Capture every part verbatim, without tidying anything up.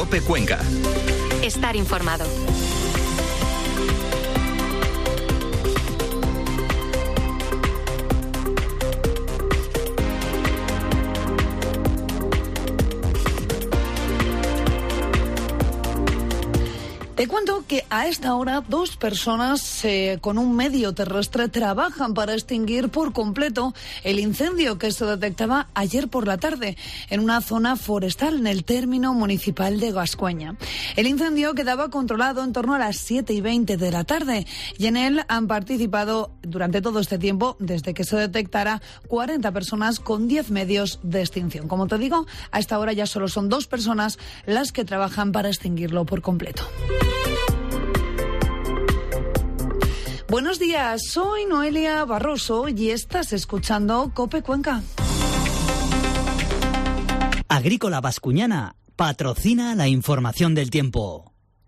COPE Cuenca. Estar informado. Te cuento que a esta hora dos personas eh, con un medio terrestre trabajan para extinguir por completo el incendio que se detectaba ayer por la tarde en una zona forestal en el término municipal de Gascueña. El incendio quedaba controlado en torno a las siete y veinte de la tarde y en él han participado durante todo este tiempo, desde que se detectara, cuarenta personas con diez medios de extinción. Como te digo, a esta hora ya solo son dos personas las que trabajan para extinguirlo por completo. Buenos días, soy Noelia Barroso y estás escuchando COPE Cuenca. Agrícola Bascuñana patrocina la información del tiempo.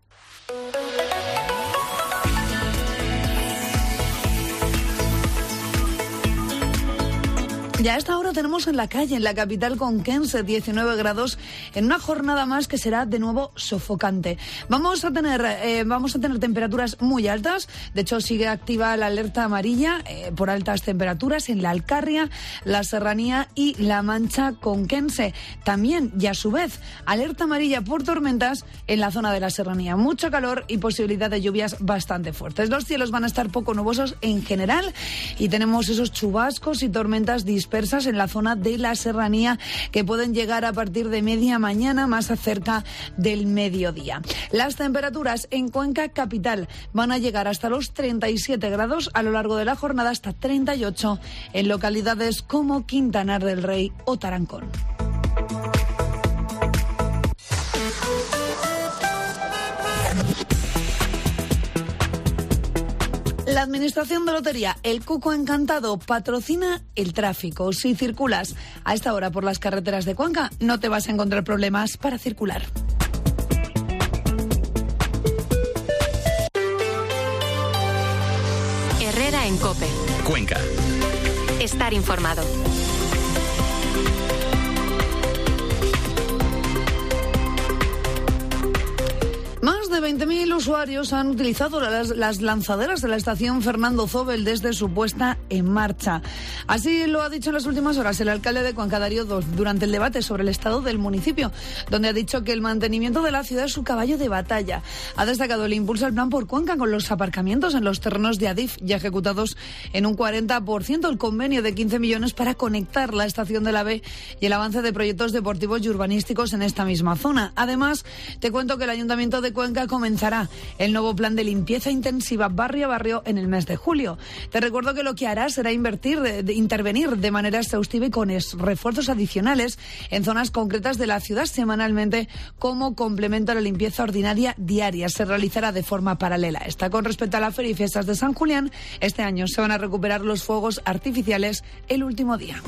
Ya a esta hora tenemos en la calle, en la capital conquense, diecinueve grados, en una jornada más que será de nuevo sofocante. Vamos a tener eh, vamos a tener temperaturas muy altas. De hecho, sigue activa la alerta amarilla eh, por altas temperaturas en la Alcarria, la Serranía y la Mancha conquense. También, y a su vez, alerta amarilla por tormentas en la zona de la Serranía. Mucho calor y posibilidad de lluvias bastante fuertes. Los cielos van a estar poco nubosos en general y tenemos esos chubascos y tormentas dispersas en la zona de la Serranía que pueden llegar a partir de media mañana, más cerca del mediodía. Las temperaturas en Cuenca capital van a llegar hasta los treinta y siete grados a lo largo de la jornada, hasta treinta y ocho en localidades como Quintanar del Rey o Tarancón. La Administración de Lotería, el Cuco Encantado, patrocina el tráfico. Si circulas a esta hora por las carreteras de Cuenca, no te vas a encontrar problemas para circular. Herrera en COPE. Cuenca. Estar informado. Más de veinte mil usuarios han utilizado las, las lanzaderas de la estación Fernando Zóbel desde su puesta en marcha. Así lo ha dicho en las últimas horas el alcalde de Cuenca, Darío Dos, durante el debate sobre el estado del municipio, donde ha dicho que el mantenimiento de la ciudad es su caballo de batalla. Ha destacado el impulso al plan por Cuenca con los aparcamientos en los terrenos de Adif, ya ejecutados en un cuarenta por ciento, el convenio de quince millones para conectar la estación de la B y el avance de proyectos deportivos y urbanísticos en esta misma zona. Además, te cuento que el Ayuntamiento de Cuenca comenzará el nuevo plan de limpieza intensiva barrio a barrio en el mes de julio. Te recuerdo que lo que hará será invertir, de, de intervenir de manera exhaustiva y con es, refuerzos adicionales en zonas concretas de la ciudad semanalmente como complemento a la limpieza ordinaria diaria. Se realizará de forma paralela. Esta con respecto a la Feria y Fiestas de San Julián, este año se van a recuperar los fuegos artificiales el último día.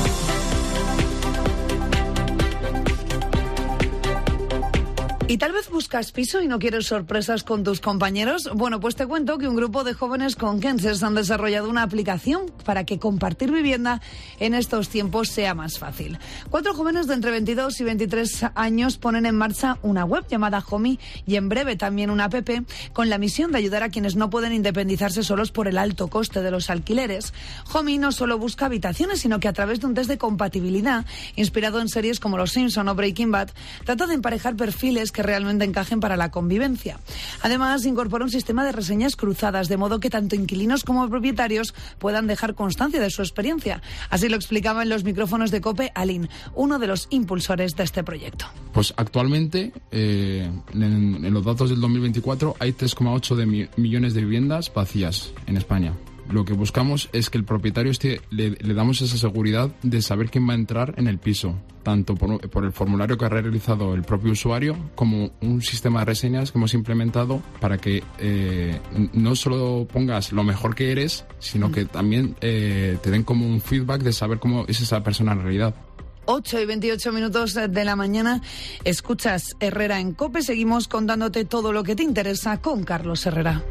¿Y tal vez buscas piso y no quieres sorpresas con tus compañeros? Bueno, pues te cuento que un grupo de jóvenes conquenses han desarrollado una aplicación para que compartir vivienda en estos tiempos sea más fácil. Cuatro jóvenes de entre veintidós y veintitrés años ponen en marcha una web llamada Homey y en breve también una app con la misión de ayudar a quienes no pueden independizarse solos por el alto coste de los alquileres. Homey no solo busca habitaciones, sino que a través de un test de compatibilidad inspirado en series como Los Simpson o Breaking Bad, trata de emparejar perfiles que que realmente encajen para la convivencia. Además, incorpora un sistema de reseñas cruzadas, de modo que tanto inquilinos como propietarios puedan dejar constancia de su experiencia. Así lo explicaba en los micrófonos de COPE Alin, uno de los impulsores de este proyecto. Pues actualmente, eh, en, en los datos del dos mil veinticuatro, hay tres coma ocho de mi, millones de viviendas vacías en España. Lo que buscamos es que el propietario esté, le, le damos esa seguridad de saber quién va a entrar en el piso, tanto por, por el formulario que ha realizado el propio usuario como un sistema de reseñas que hemos implementado para que eh, no solo pongas lo mejor que eres, sino que también eh, te den como un feedback de saber cómo es esa persona en realidad. ocho y veintiocho minutos de la mañana, escuchas Herrera en COPE, seguimos contándote todo lo que te interesa con Carlos Herrera.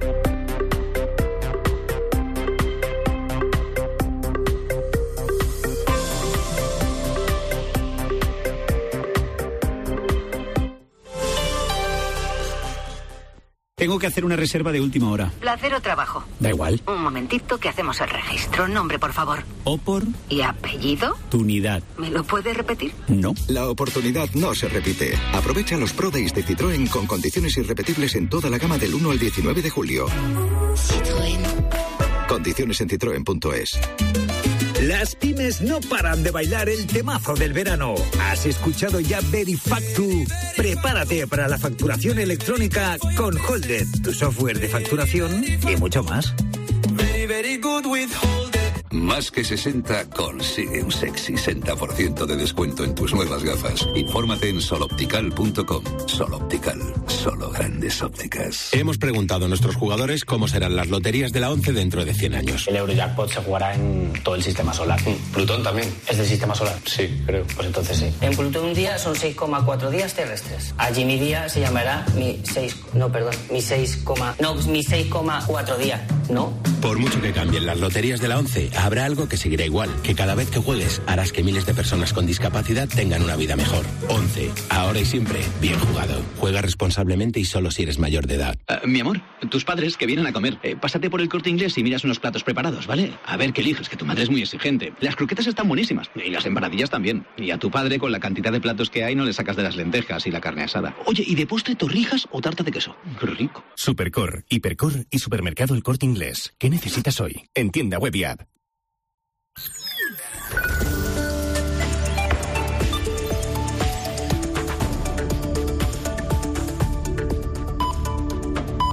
Tengo que hacer una reserva de última hora. ¿Placer o trabajo? Da igual. Un momentito que hacemos el registro. Nombre, por favor. Opor. ¿Y apellido? Tunidad. ¿Me lo puede repetir? No. La oportunidad no se repite. Aprovecha los Pro Days de Citroën con condiciones irrepetibles en toda la gama del uno al diecinueve de julio. Citroën. Condiciones en citroen punto es. Las pymes no paran de bailar el temazo del verano. ¿Has escuchado ya Verifactu? Prepárate para la facturación electrónica con Holded, tu software de facturación y mucho más. Very, very good with Holded. Más que sesenta consigue un sexy sesenta por ciento de descuento en tus nuevas gafas. Infórmate en soloptical punto com. Soloptical, solo grandes ópticas. Hemos preguntado a nuestros jugadores cómo serán las loterías de la ONCE dentro de cien años. El Eurojackpot se jugará en todo el sistema solar. ¿Plutón también? ¿Es del sistema solar? Sí, creo. Pues entonces sí. En Plutón un día son seis coma cuatro días terrestres. Allí mi día se llamará mi seis... No, perdón. Mi seis, no, mi seis coma cuatro días, ¿no? Por mucho que cambien las loterías de la ONCE, habrá algo que seguirá igual, que cada vez que juegues harás que miles de personas con discapacidad tengan una vida mejor. ONCE, ahora y siempre, bien jugado. Juega responsablemente y solo si eres mayor de edad. Uh, mi amor, tus padres que vienen a comer, eh, pásate por el Corte Inglés y miras unos platos preparados, ¿vale? A ver qué eliges, que tu madre es muy exigente. Las croquetas están buenísimas, y las empanadillas también. Y a tu padre, con la cantidad de platos que hay, no le sacas de las lentejas y la carne asada. Oye, ¿y de postre torrijas o tarta de queso? ¡Qué rico! Supercor, Hipercor y Supermercado El Corte Inglés. ¿Qué necesitas hoy? En tienda web y app.